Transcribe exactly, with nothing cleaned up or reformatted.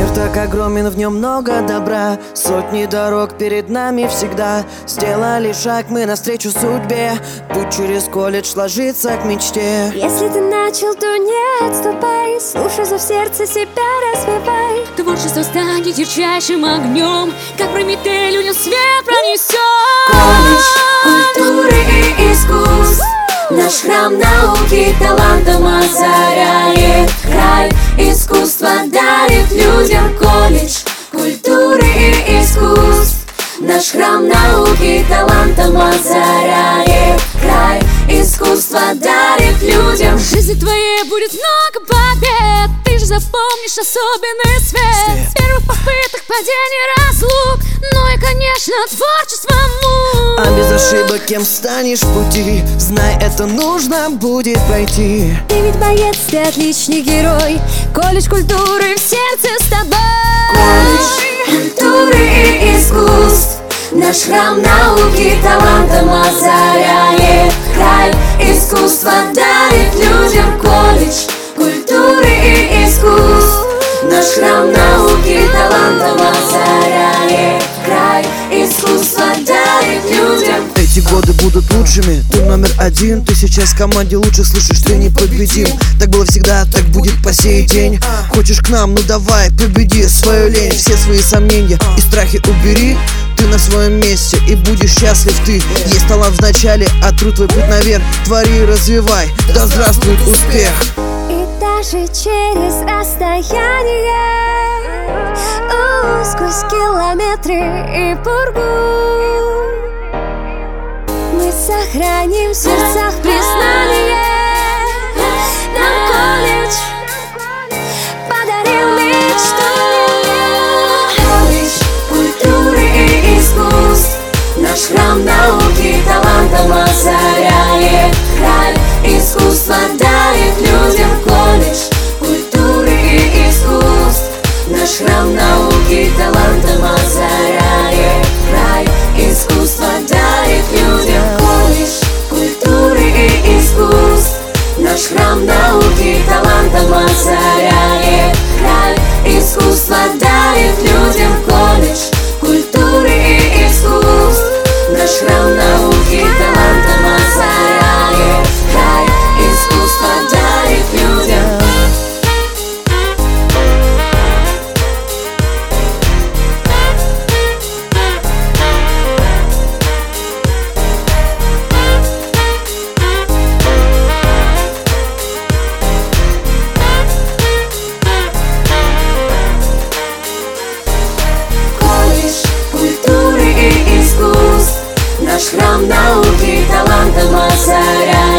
так огромен, в нем много добра. Сотни дорог перед нами всегда. Сделали шаг мы навстречу судьбе. Путь через колледж ложится к мечте. Если ты начал, то не отступай. Слушай, зов сердца, себя развивай. Творчество станет ярчайшим огнем, как Прометей людям свет пронесет. Колледж культуры и искусств, наш храм науки талантом озаряет. Край искусства дарит людям. Колледж культуры и искусств, наш храм науки талантом озаряет. Край искусства дарит людям. В жизни твоей будет много побед, ты же запомнишь особенный свет. С первых попыток падений, разлук, ну и, конечно, творчество мук. А без ошибок кем станешь в пути, знай, это нужно будет пройти. Ты ведь боец, ты отличный герой. Колледж культуры в сердце с тобой. Колледж культуры и искусств, наш храм науки талантом озаряет. Край искусства дарит людям. Колледж культуры и искусств, наш храм науки талантом озаряет. Край искусства дарит людям. Эти годы будут лучшими, ты номер один. Ты сейчас в команде лучше, слышишь, ты непобедим. Так было всегда, так будет по сей день. Хочешь к нам, ну давай, победи свою лень. Все свои сомнения и страхи убери. Ты на своем месте и будешь счастлив ты. Есть талант в начале, а труд твой путь наверх. Твори и развивай, да здравствует успех. И даже через расстояние, у, сквозь километры и пургу, мы сохраним в сердцах признание. Нам колледж подарил мечту. Колледж культуры и искусств, наш храм науки талантом озаряет. Край искусства дарит людям. Колледж культуры и искусств, наш храм науки талантом озаряет. Край искусства дарит людям. Колледж культуры и искусств, наш храм науки талантом озаряет. Край искусства дарит людям. Колледж культуры и искусств, наш храм науки талантом озаряет. Край искусства дарит людям. Наш храм науки талантом озаряет.